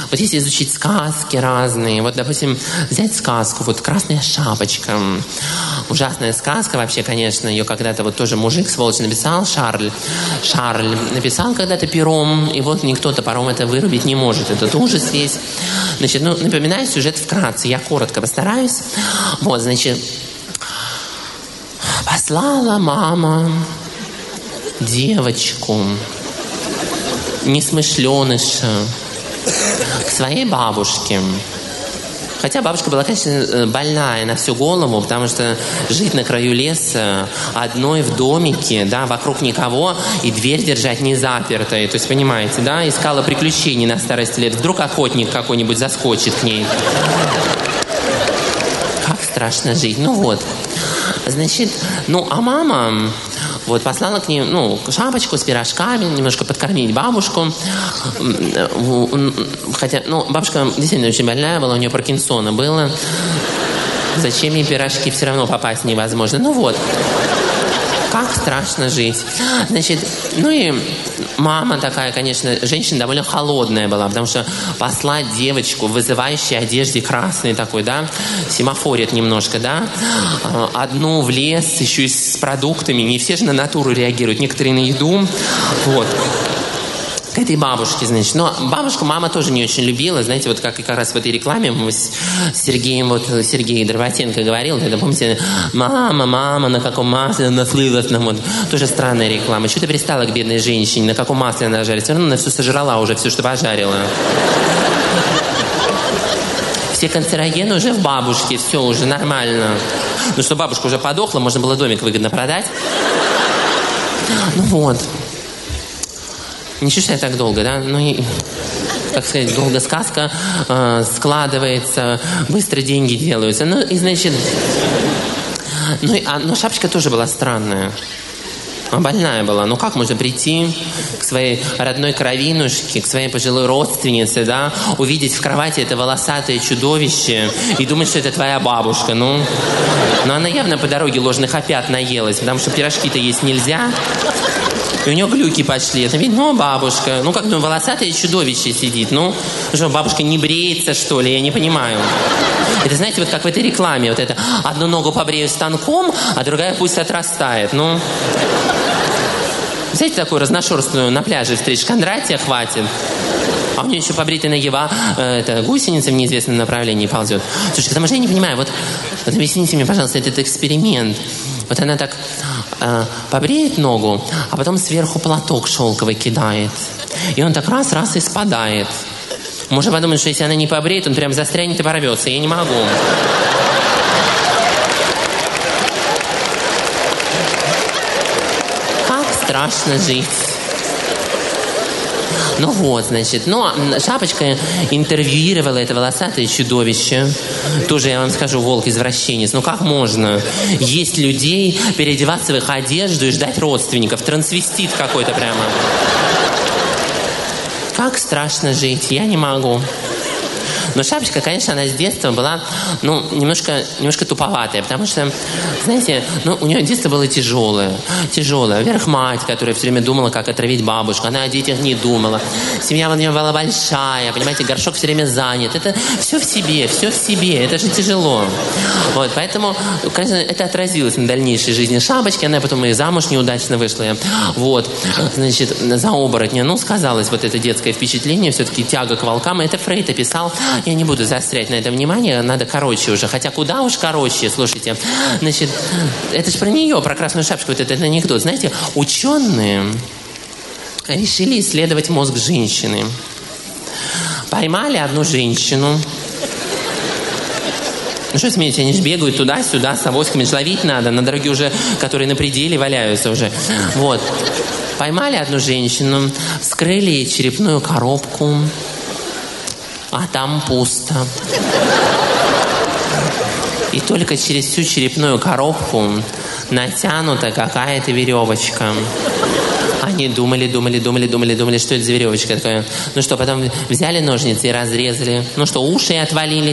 Вот если изучить сказки разные, вот, допустим, взять сказку, вот «Красная шапочка». Ужасная сказка вообще, конечно, ее когда-то вот тоже мужик, сволочь, написал, Шарль написал когда-то пером, и вот никто топором это вырубить не может, этот ужас весь. Значит, ну, напоминаю сюжет вкратце, я коротко постараюсь. Вот, значит, послала мама девочку, несмышленыша, к своей бабушке. Хотя бабушка была, конечно, больная на всю голову, потому что жить на краю леса одной в домике, да, вокруг никого, и дверь держать не запертой. То есть, понимаете, да, искала приключений на старости лет. Вдруг охотник какой-нибудь заскочит к ней. Как страшно жить. Ну вот. Значит, ну, а мама вот послала к ней, ну, шапочку с пирожками, немножко подкормить бабушку. Хотя, ну, бабушка действительно очень больная была, у нее Паркинсона было. Зачем ей пирожки? Все равно попасть невозможно. Ну вот. Как страшно жить. Значит, ну и мама такая, конечно, женщина довольно холодная была, потому что послать девочку в вызывающей одежде красной такой, да, семафорит немножко, да, одну в лес, еще и с продуктами, не все же на натуру реагируют, некоторые на еду, вот. К этой бабушке, значит. Но бабушку мама тоже не очень любила. Знаете, вот как раз в этой рекламе мы с Сергеем, вот Сергей Дроботенко говорил, это, помните, мама, на каком масле наслылась нам. Вот. Тоже странная реклама. Что ты пристала к бедной женщине, на каком масле она жарит? Все равно она все сожрала уже, все, что пожарила. Все канцерогены уже в бабушке, все уже нормально. Ну что, бабушка уже подохла, можно было домик выгодно продать. Ну вот. Не считай так долго, да? Ну, и, как сказать, долго сказка складывается, быстро деньги делаются. Ну, и, значит... но шапочка тоже была странная. Она больная была. Ну, как можно прийти к своей родной кровинушке, к своей пожилой родственнице, да, увидеть в кровати это волосатое чудовище и думать, что это твоя бабушка, ну... Но она явно по дороге ложных опят наелась, потому что пирожки-то есть нельзя... И у нее глюки пошли. Это ведь, ну, бабушка. Ну, как, ну, волосатое чудовище сидит. Ну, что, бабушка не бреется, что ли? Я не понимаю. Это, знаете, вот как в этой рекламе. Вот это, одну ногу побрею станком, а другая пусть отрастает. Ну, знаете, такую разношерстную на пляже встреч Кондратия хватит. А у нее еще побритая ноева, гусеница в неизвестном направлении ползет. Слушай, потому что я не понимаю, вот объясните мне, пожалуйста, этот эксперимент. Вот она так побреет ногу, а потом сверху платок шелковый кидает. И он так раз и спадает. Можно подумать, что если она не побреет, он прям застрянет и порвется. Я не могу. Как страшно жить. Ну вот, значит, шапочка интервьюировала это волосатое чудовище. Тоже, я вам скажу, волк-извращенец. Ну как можно есть людей, переодеваться в их одежду и ждать родственников? Трансвестит какой-то прямо. Как страшно жить, я не могу. Но шапочка, конечно, она с детства была, ну, немножко туповатая, потому что, знаете, ну, у нее детство было тяжелое. Во-первых, мать, которая все время думала, как отравить бабушку, она о детях не думала. Семья у нее была большая, понимаете, горшок все время занят. Это все в себе, это же тяжело. Вот, поэтому, конечно, это отразилось на дальнейшей жизни шапочки, она потом и замуж неудачно вышла. Вот, значит, за оборотня, ну, сказалось вот это детское впечатление, все-таки тяга к волкам. Это Фрейд описал. Я не буду заострять на этом внимание, надо короче уже. Хотя куда уж короче, слушайте. Значит, это же про нее, про красную шапочку, вот этот анекдот. Знаете, ученые решили исследовать мозг женщины. Поймали одну женщину. Ну что смеетесь, они же бегают туда-сюда с авоськами, ловить надо, на дороге уже, которые на пределе валяются уже. Вот. Поймали одну женщину, вскрыли ей черепную коробку, а там пусто. И только через всю черепную коробку натянута какая-то веревочка. Они думали, что это за веревочка такая. Ну что, потом взяли ножницы и разрезали. Ну что, уши отвалились.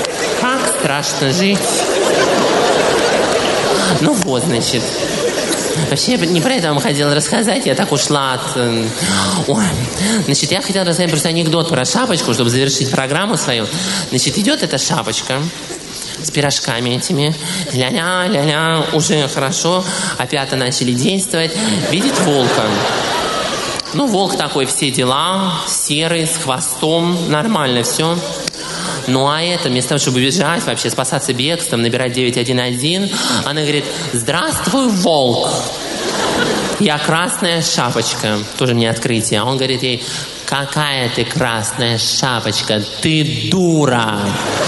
Как страшно жить. Ну вот, значит. Вообще, я не про это вам хотела рассказать, я так ушла от... Ой. Значит, я хотела рассказать просто анекдот про шапочку, чтобы завершить программу свою. Значит, идет эта шапочка с пирожками этими. Ля-ля, уже хорошо. Опята начали действовать. Видит волка. Ну, волк такой, все дела, серый, с хвостом, нормально все. Ну, а это, вместо того, чтобы бежать, вообще спасаться бегством, набирать 911, она говорит: здравствуй, волк. Я красная шапочка. Тоже мне открытие. А он говорит ей: какая ты красная шапочка? Ты дура.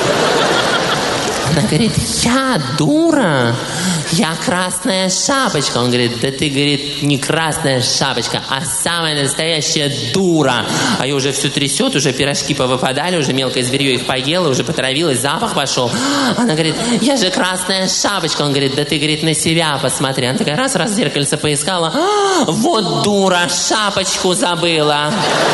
Она говорит: я дура? Я красная шапочка. Он говорит: да ты, говорит, не красная шапочка, а самая настоящая дура. А ее уже все трясет, уже пирожки повыпадали, уже мелкое зверье их поело, уже потравилось, запах пошел. Она говорит: я же красная шапочка. Он говорит: да ты, говорит, на себя посмотри. Она такая раз в зеркальце поискала: вот дура, шапочку забыла.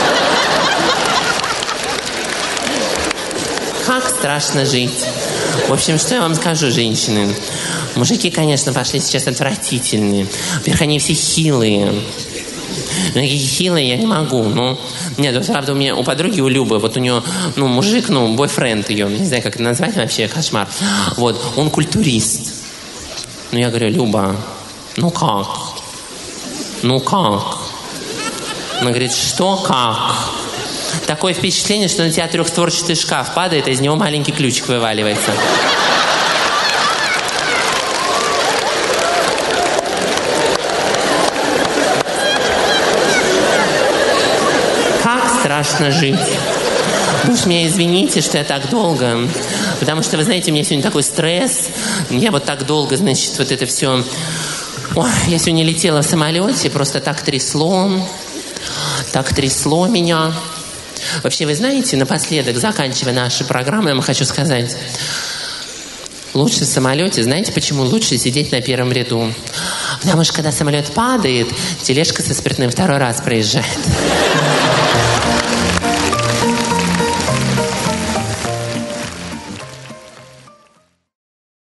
Как страшно жить. В общем, что я вам скажу, женщины? Мужики, конечно, пошли сейчас отвратительные. Во-первых, они все хилые. Такие хилые я не могу. Ну, нет, правда, у меня у подруги, у Любы, вот у нее, ну, мужик, ну, бойфренд ее, не знаю, как это назвать вообще, кошмар. Вот, он культурист. Ну, я говорю: Люба, ну как? Ну как? Она говорит: что как? Такое впечатление, что на тебя трехстворчатый шкаф падает, а из него маленький ключик вываливается. Как страшно жить. Вы уж меня извините, что я так долго. Потому что, вы знаете, у меня сегодня такой стресс. Я вот так долго, значит, вот это все... Ой, я сегодня летела в самолете, просто так трясло. Так трясло меня. Вообще, вы знаете, напоследок, заканчивая нашу программу, я вам хочу сказать. Лучше в самолете, знаете, почему лучше сидеть на первом ряду? Потому что, когда самолет падает, тележка со спиртным второй раз проезжает.